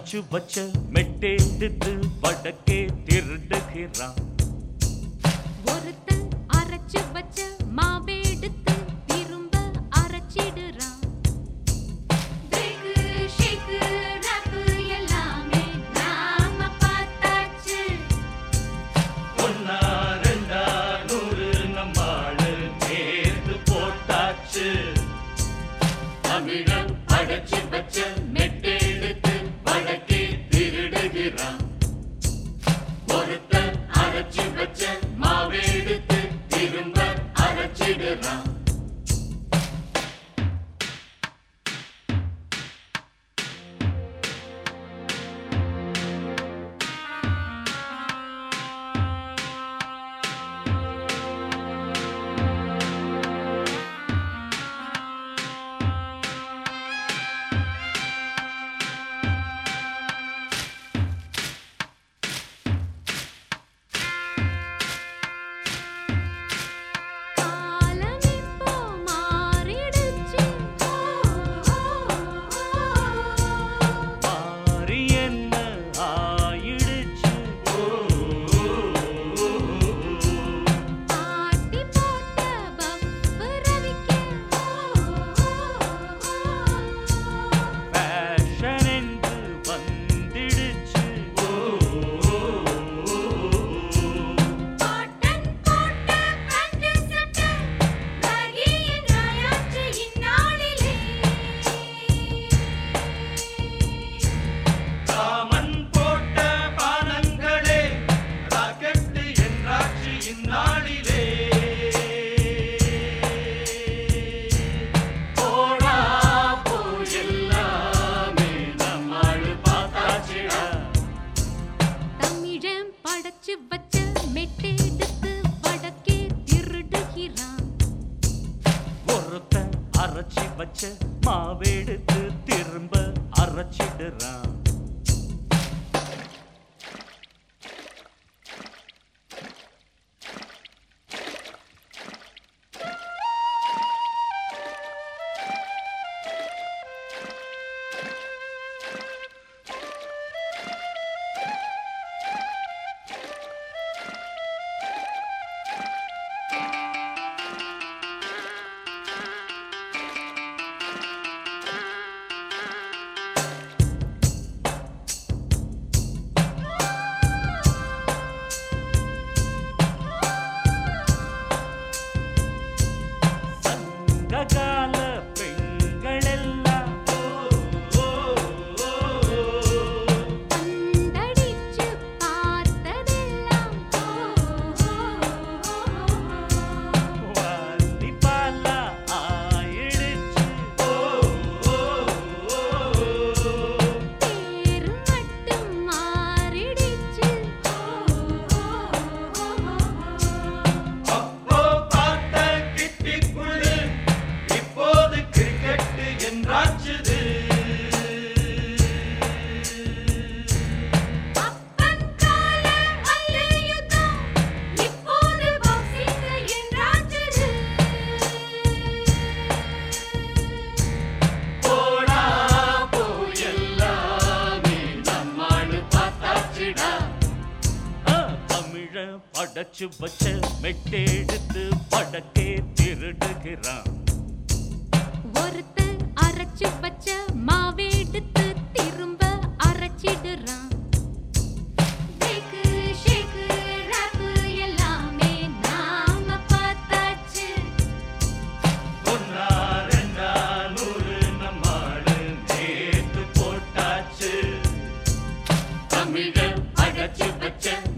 அரைச்சு வச்ச மெட்டெடுத்து வடக்கே திருடுகிறான். ஒருத்தன் அரைச்சு வச்ச மாவெடுத்து திரும்ப அரைச்சிடுறான். தமிழன் அடைச்சு வச்ச மெட்டெடுத்து வடக்கே திருடுகிறான். ஒருத்தன் அரைச்சு வச்ச மாவெடுத்து திரும்ப அரைச்சிடுறான். ஒருத்தன் அரைச்சு வச்ச மாவெடுத்து திரும்ப அரைச்சிடுறான். கால பெண்கள் எல்லாம் அந்தடிச்சு பார்த்ததெல்லாம் வாந்தி பாலா ஆயிடுச்சு. பேரு மட்டும் மாறிடுச்சு. அப்போ பார்த்த கிட்டிக்குள்ளு இப்போது கிரிக்கெட் என்றாச்சுது. அப்பன் கால அல்லுயுதம் இப்போது பாக்ஸிங் என்றாச்சுது. போடா போயெல்லாமே நம்மாடு பார்த்தாச்சுடா. தமிழ படைச்சு வச்ச மெட்டெடுத்து வடக்கே திருடுகிறான். ஒருத்தன் அரைச்சு வச்ச மாவெடுத்து திரும்ப அரைச்சிடுறான். ஷேக்கு ராப்பு எல்லாமே நாம பார்த்தாச்சு. ஒன்னா ரெண்டா நூறு நம்மாடு நேத்து போட்டாச்சு. தமிழ அடைச்சு வச்ச